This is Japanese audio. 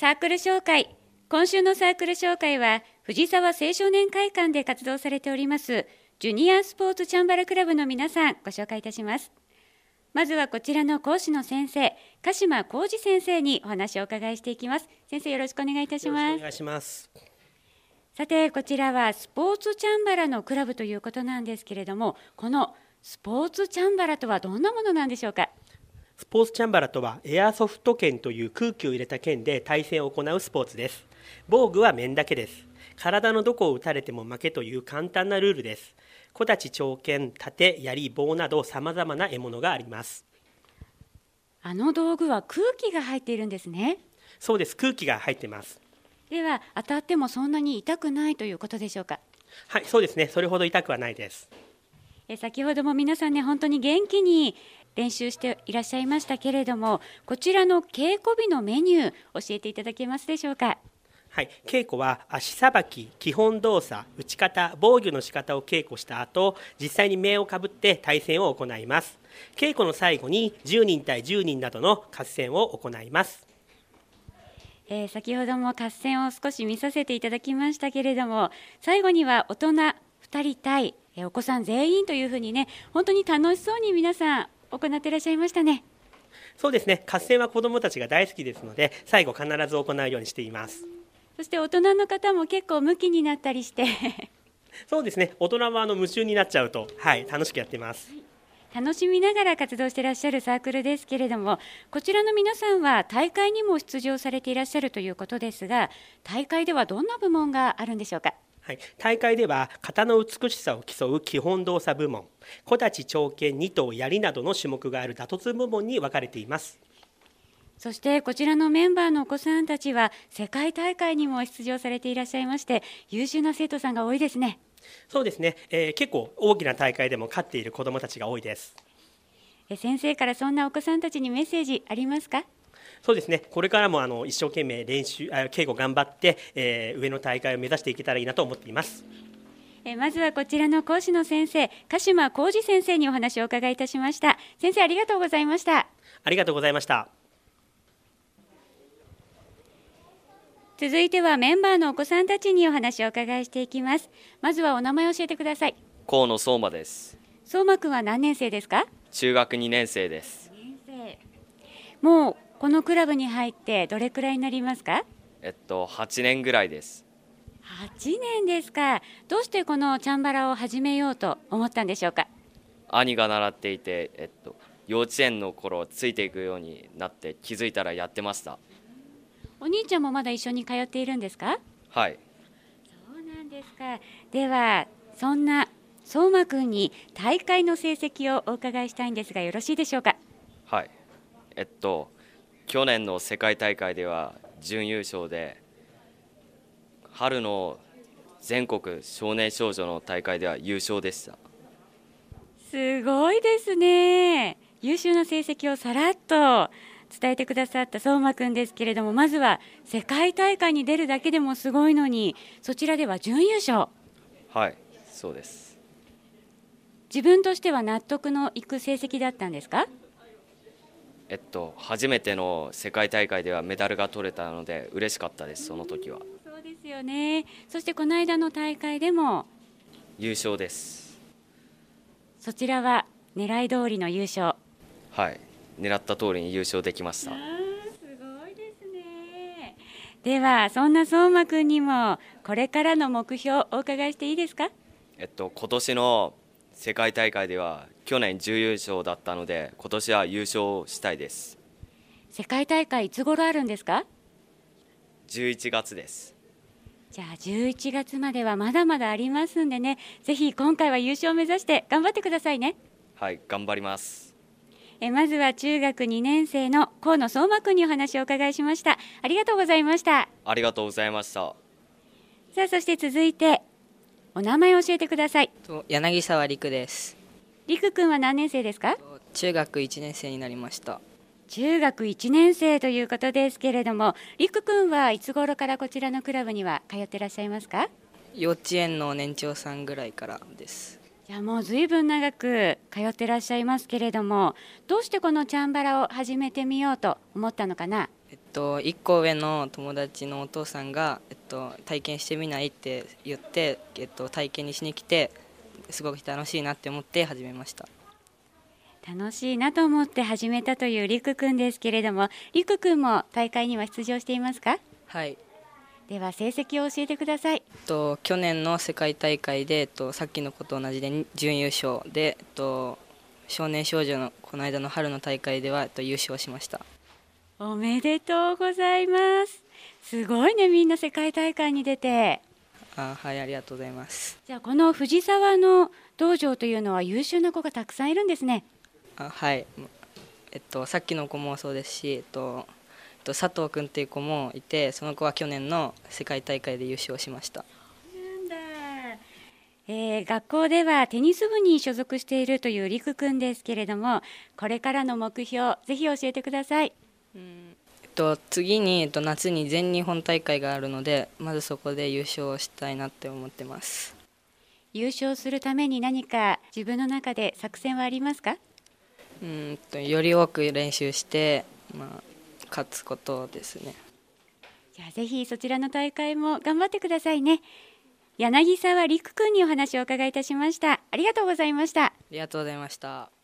サークル紹介。今週のサークル紹介は藤沢青少年会館で活動されておりますジュニアスポーツチャンバラクラブの皆さん、ご紹介いたします。まずはこちらの講師の先生、鹿島浩二先生にお話をお伺いしていきます。先生、よろしくお願いいたします。 よろしくお願いします。 さて、こちらはスポーツチャンバラのクラブということなんですけれども、このスポーツチャンバラとはどんなものなんでしょうか。 スポーツチャンバラとはエアソフト剣という空気を入れた剣で対戦を行うスポーツです。防具は面だけです。体のどこを打たれても負けという簡単なルールです。小太刀、長剣、盾、槍、棒などさまざまな獲物があります。 あの道具は空気が入っているんですね。 そうです、空気が入っています。 では当たってもそんなに痛くないということでしょうか。 はい、そうですね、それほど痛くはないです。 先ほども皆さんね、本当に元気に練習していらっしゃいましたけれども、こちらの稽古日のメニュー教えていただけますでしょうか。 はい、稽古は足さばき、基本動作、打ち方、防御の仕方を稽古した後、実際に面をかぶって対戦を行います。稽古の最後に10人対10人などの合戦を行います。 先ほども合戦を少し見させていただきましたけれども、最後には大人2人対お子さん全員というふうにね、本当に楽しそうに皆さん行っていらっしゃいましたね。 そうですね、合戦は子どもたちが大好きですので、最後必ず行うようにしています。 そして大人の方も結構ムキになったりしてそうですね、大人は夢中になっちゃうと、楽しくやっています。 楽しみながら活動していらっしゃるサークルですけれども、こちらの皆さんは大会にも出場されていらっしゃるということですが、大会ではどんな部門があるんでしょうか。 はい、大会では型の美しさを競う基本動作部門、小太刀、長剣、二刀、槍などの種目がある打突部門に分かれています。 そしてこちらのメンバーのお子さんたちは世界大会にも出場されていらっしゃいまして、優秀な生徒さんが多いですね。 そうですね、結構大きな大会でも勝っている子どもたちが多いです。 先生からそんなお子さんたちにメッセージありますか。 そうですね、これからも一生懸命稽古頑張って、上の大会を目指していけたらいいなと思っています。 まずはこちらの講師の先生、鹿島浩二先生にお話をお伺いいたしました。先生、ありがとうございました。 ありがとうございました。 続いてはメンバーのお子さんたちにお話をお伺いしていきます。まずはお名前を教えてください。 河野相馬です。 相馬くんは何年生ですか。 中学2年生です。 もうこのクラブに入ってどれくらいになりますか。 8年ぐらいです。 8年ですか。どうしてこのチャンバラを始めようと思ったんでしょうか。 兄が習っていて、幼稚園の頃ついていくようになって気づいたらやってました。 お兄ちゃんもまだ一緒に通っているんですか。 はい。 そうなんですか。ではそんな相馬くんに大会の成績をお伺いしたいんですが、よろしいでしょうか。 はい。去年の世界大会では準優勝で、春の全国少年少女の大会では優勝でした。 すごいですね。優秀な成績をさらっと伝えてくださった相馬くんですけれども、まずは世界大会に出るだけでもすごいのに、そちらでは準優勝。 はい、そうです。 自分としては納得のいく成績だったんですか。 初めての世界大会ではメダルが取れたので嬉しかったです。その時は。 そうですよね。そしてこの間の大会でも優勝です。 そちらは狙い通りの優勝。 はい、狙った通りに優勝できました。 すごいですね。ではそんな相馬くんにもこれからの目標をお伺いしていいですか。 今年の世界大会では去年準優勝だったので、今年は優勝したいです。 世界大会いつ頃あるんですか。 11月です。 じゃあ11月まではまだまだありますんでね、ぜひ今回は優勝を目指して頑張ってくださいね。 はい、頑張ります。 まずは中学2年生の河野相馬くんにお話をお伺いしました。ありがとうございました。 ありがとうございました。 さあ、そして続いてお名前を教えてください。 柳沢陸です。 陸くんは何年生ですか。 中学1年生になりました。 中学1年生ということですけれども、陸くんはいつ頃からこちらのクラブには通ってらっしゃいますか。 幼稚園の年長さんぐらいからです。 じゃあもうずいぶん長く通ってらっしゃいますけれども、どうしてこのチャンバラを始めてみようと思ったのかな。 1個上の友達のお父さんが、体験してみないって言って、体験にしに来て、すごく楽しいなって思って始めました。 楽しいなと思って始めたというりくくんですけれども、りくくんも大会には出場していますか？ はい。 では成績を教えてください。 去年の世界大会で、さっきの子と同じで準優勝で、少年少女のこの間の春の大会では、優勝しました。 おめでとうございます。すごいね、みんな世界大会に出て。 はい、ありがとうございます。 じゃあこの藤沢の道場というのは優秀な子がたくさんいるんですね。 はい、さっきの子もそうですし、佐藤君っていう子もいて、その子は去年の世界大会で優勝しました。 学校ではテニス部に所属しているというりくくんですけれども、これからの目標ぜひ教えてください。 次に、夏に全日本大会があるので、まずそこで優勝したいなって思ってます。 優勝するために何か自分の中で作戦はありますか？ より多く練習して、勝つことですね。 じゃあぜひそちらの大会も頑張ってくださいね。柳沢陸くんにお話をお伺いいたしました。ありがとうございました。 ありがとうございました。